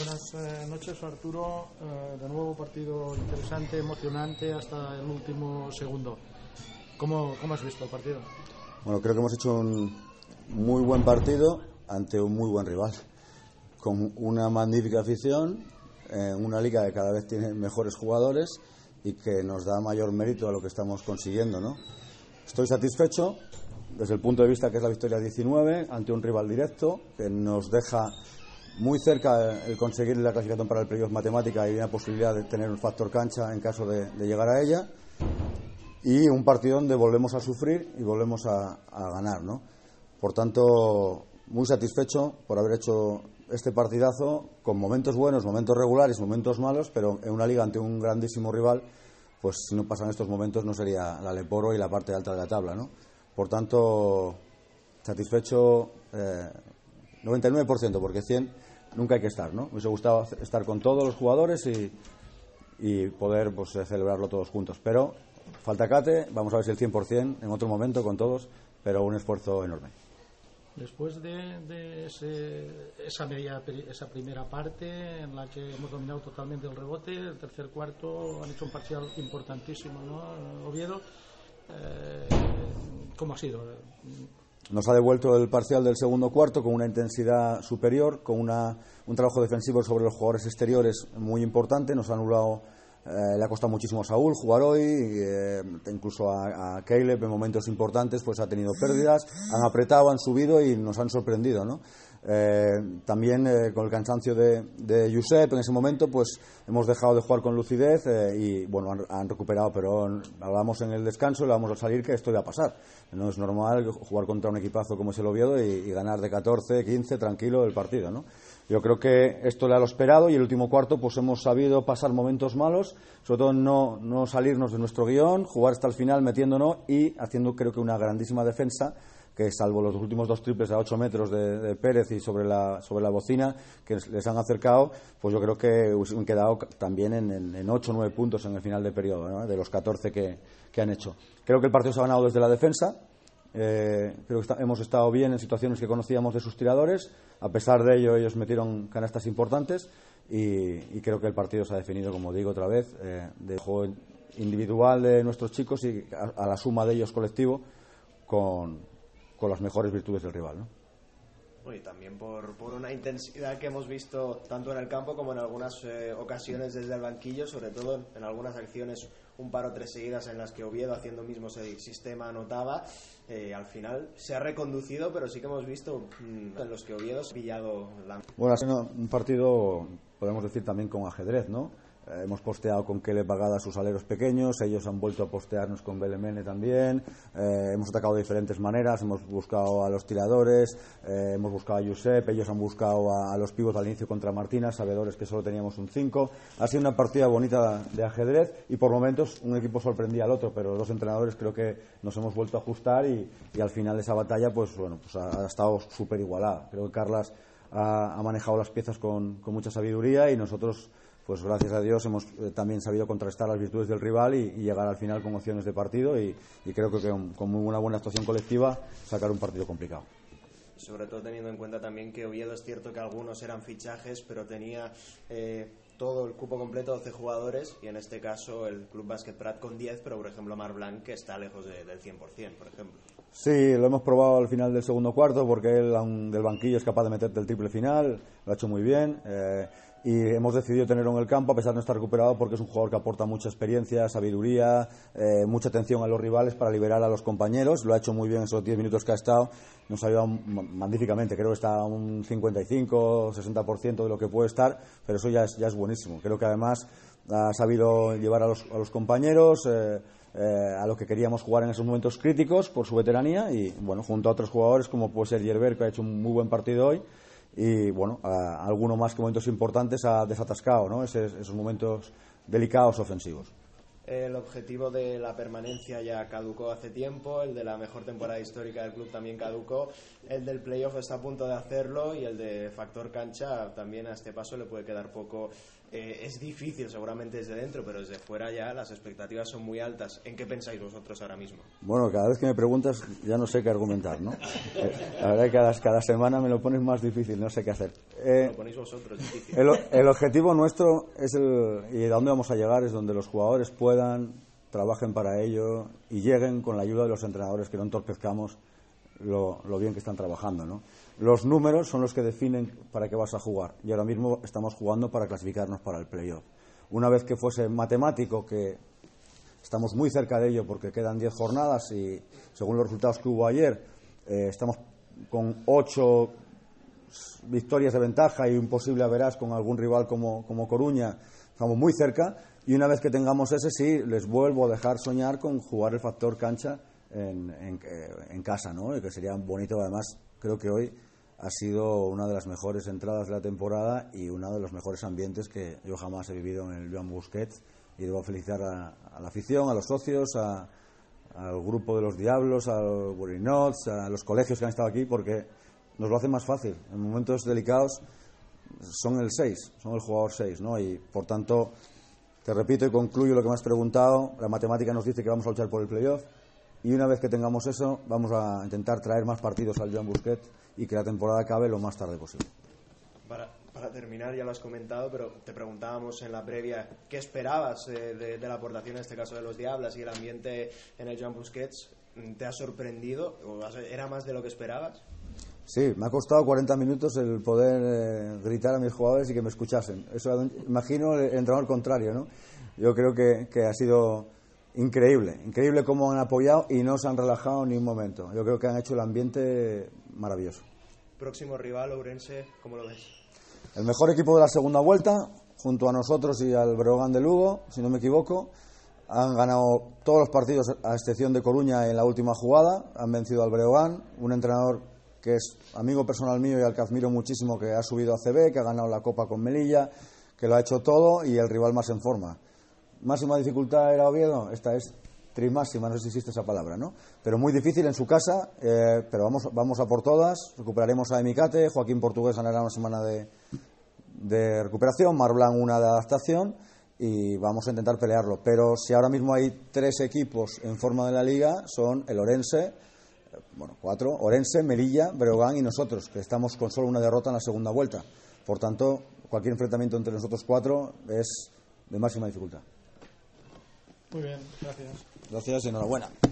Buenas noches, Arturo. De nuevo partido interesante, emocionante hasta el último segundo. ¿Cómo has visto el partido? Bueno, creo que hemos hecho un muy buen partido ante un muy buen rival, con una magnífica afición, una liga que cada vez tiene mejores jugadores y que nos da mayor mérito a lo que estamos consiguiendo, ¿no? Estoy satisfecho desde el punto de vista que es la victoria 19 ante un rival directo que nos deja muy cerca el conseguir la clasificación para el playoff matemática y una posibilidad de tener un factor cancha en caso de llegar a ella, y un partido donde volvemos a sufrir y volvemos a ganar, ¿no? Por tanto, muy satisfecho por haber hecho este partidazo con momentos buenos, momentos regulares, momentos malos, pero en una liga ante un grandísimo rival, pues si no pasan estos momentos no sería la Leporo y la parte alta de la tabla, ¿no? Por tanto, satisfecho 99%, porque 100 nunca hay que estar, ¿no? Me hubiese gustado estar con todos los jugadores y poder pues celebrarlo todos juntos, pero falta Cate, vamos a ver si el 100% en otro momento con todos, pero un esfuerzo enorme. Después de esa primera parte en la que hemos dominado totalmente el rebote, el tercer cuarto han hecho un parcial importantísimo, ¿no? Oviedo, ¿cómo ha sido? Nos ha devuelto el parcial del segundo cuarto con una intensidad superior, con un trabajo defensivo sobre los jugadores exteriores muy importante. Nos ha anulado, le ha costado muchísimo a Saúl jugar hoy, incluso a Caleb en momentos importantes pues ha tenido pérdidas, han apretado, han subido y nos han sorprendido, ¿no? También con el cansancio de Josep en ese momento pues hemos dejado de jugar con lucidez y bueno, han recuperado, pero hablamos en el descanso y le vamos a salir que esto iba a pasar. No es normal jugar contra un equipazo como es el Oviedo y ganar de 14, 15 tranquilo el partido, ¿no? Yo creo que esto le ha lo esperado y el último cuarto pues hemos sabido pasar momentos malos, sobre todo no salirnos de nuestro guión, jugar hasta el final metiéndonos y haciendo creo que una grandísima defensa, que salvo los últimos dos triples a 8 metros de Pérez y sobre la bocina que les han acercado, pues yo creo que han quedado también en 8 o 9 puntos en el final del periodo, ¿no? De los 14 que han hecho. Creo que el partido se ha ganado desde la defensa. Creo que hemos estado bien en situaciones que conocíamos de sus tiradores. A pesar de ello, ellos metieron canastas importantes y creo que el partido se ha definido, como digo otra vez, de juego individual de nuestros chicos y a la suma de ellos colectivo con las mejores virtudes del rival, ¿no? Y también por una intensidad que hemos visto tanto en el campo como en algunas ocasiones desde el banquillo, sobre todo en algunas acciones, un par o tres seguidas en las que Oviedo, haciendo mismo ese sistema, anotaba. Al final se ha reconducido, pero sí que hemos visto en los que Oviedo ha pillado la... Bueno, ha sido un partido, podemos decir, también con ajedrez, ¿no? Hemos posteado con Kele Pagada a sus aleros pequeños, ellos han vuelto a postearnos con Belemene también, hemos atacado de diferentes maneras, hemos buscado a los tiradores, hemos buscado a Josep, ellos han buscado a los pívot al inicio contra Martina, sabedores que solo teníamos un 5. Ha sido una partida bonita de ajedrez y por momentos un equipo sorprendía al otro, pero los dos entrenadores creo que nos hemos vuelto a ajustar y al final de esa batalla pues ha estado súper igualada. Creo que Carlas ha manejado las piezas con mucha sabiduría y nosotros, pues gracias a Dios, hemos también sabido contrastar las virtudes del rival y llegar al final con opciones de partido y creo que con una buena actuación colectiva sacar un partido complicado. Sobre todo teniendo en cuenta también que Oviedo, es cierto que algunos eran fichajes, pero tenía todo el cupo completo, 12 jugadores, y en este caso el Club Básquet Prat con 10, pero por ejemplo Marc Blanc, que está lejos del 100%, por ejemplo. Sí, lo hemos probado al final del segundo cuarto porque él del banquillo es capaz de meterte el triple final, lo ha hecho muy bien. Y hemos decidido tenerlo en el campo a pesar de no estar recuperado porque es un jugador que aporta mucha experiencia, sabiduría, mucha atención a los rivales para liberar a los compañeros. Lo ha hecho muy bien esos 10 minutos que ha estado, nos ha ayudado magníficamente. Creo que está a un 55, 60% de lo que puede estar, pero eso ya es buenísimo. Creo que además ha sabido llevar a los compañeros a lo que queríamos jugar en esos momentos críticos por su veteranía y bueno, junto a otros jugadores como puede ser Yerber, que ha hecho un muy buen partido hoy, y bueno, alguno más que momentos importantes ha desatascado, ¿no? Esos momentos delicados ofensivos. El objetivo de la permanencia ya caducó hace tiempo, el de la mejor temporada histórica del club también caducó, el del playoff está a punto de hacerlo y el de factor cancha también a este paso le puede quedar poco es difícil seguramente desde dentro, pero desde fuera ya las expectativas son muy altas. ¿En qué pensáis vosotros ahora mismo? Bueno, cada vez que me preguntas ya no sé qué argumentar, ¿no? La verdad que cada semana me lo pones más difícil, no sé qué hacer. Lo ponéis vosotros, es difícil. El objetivo nuestro es y a dónde vamos a llegar es donde los jugadores puedan, trabajen para ello y lleguen con la ayuda de los entrenadores, que no entorpezcamos lo bien que están trabajando, ¿no? Los números son los que definen para qué vas a jugar y ahora mismo estamos jugando para clasificarnos para el playoff. Una vez que fuese matemático, que estamos muy cerca de ello porque quedan 10 jornadas y según los resultados que hubo ayer estamos con 8 victorias de ventaja y un posible average con algún rival como Coruña, estamos muy cerca, y una vez que tengamos ese, sí, les vuelvo a dejar soñar con jugar el factor cancha en casa, ¿no? Y que sería bonito. Además, creo que hoy ha sido una de las mejores entradas de la temporada y uno de los mejores ambientes que yo jamás he vivido en el Joan Busquets, y debo felicitar a la afición, a los socios, al grupo de los Diablos, al Burinots, a los colegios que han estado aquí, porque nos lo hacen más fácil. En momentos delicados son el 6, son el jugador 6, ¿no? Y por tanto, te repito y concluyo lo que me has preguntado, la matemática nos dice que vamos a luchar por el playoff, y una vez que tengamos eso, vamos a intentar traer más partidos al Joan Busquets y que la temporada acabe lo más tarde posible. Para terminar, ya lo has comentado, pero te preguntábamos en la previa qué esperabas de la aportación, en este caso de los Diablas, y el ambiente en el Joan Busquets. ¿Te ha sorprendido? ¿Era más de lo que esperabas? Sí, me ha costado 40 minutos el poder gritar a mis jugadores y que me escuchasen. Eso imagino el entrenador contrario, ¿no? Yo creo que ha sido increíble cómo han apoyado y no se han relajado ni un momento. Yo creo que han hecho el ambiente maravilloso. Próximo rival, Ourense, ¿cómo lo ves? El mejor equipo de la segunda vuelta, junto a nosotros y al Breogán de Lugo, si no me equivoco. Han ganado todos los partidos a excepción de Coruña en la última jugada, han vencido al Breogán, un entrenador que es amigo personal mío y al que admiro muchísimo, que ha subido a CB, que ha ganado la Copa con Melilla, que lo ha hecho todo, y el rival más en forma. Máxima dificultad era Oviedo, esta es trimáxima, no sé si existe esa palabra, ¿no? Pero muy difícil en su casa, pero vamos a por todas. Recuperaremos a Emicate, Joaquín Portugués ganará una semana de recuperación, Marblán una de adaptación, y vamos a intentar pelearlo. Pero si ahora mismo hay 3 equipos en forma de la liga, son el Orense, 4, Orense, Melilla, Breogán y nosotros, que estamos con solo una derrota en la segunda vuelta. Por tanto, cualquier enfrentamiento entre nosotros 4 es de máxima dificultad. Muy bien, gracias. Gracias y enhorabuena.